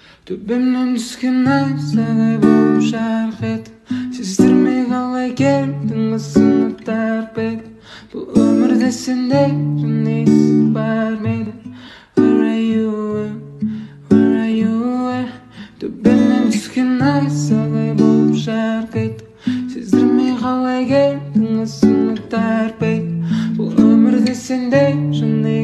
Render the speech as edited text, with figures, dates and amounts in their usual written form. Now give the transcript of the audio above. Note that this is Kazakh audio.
Төбемнен түскен найзағай болып жарқ етіп, сездірмей қалай келдің ысынып тәрбет. Бұл өмірде сендердің есі бар мейді. Where are you? Where are you? Төбемнен түскен найзағай болып жарқ етіп, сездірмей қалай келдің ысынып тәрбет. Бұл өмірде сендердің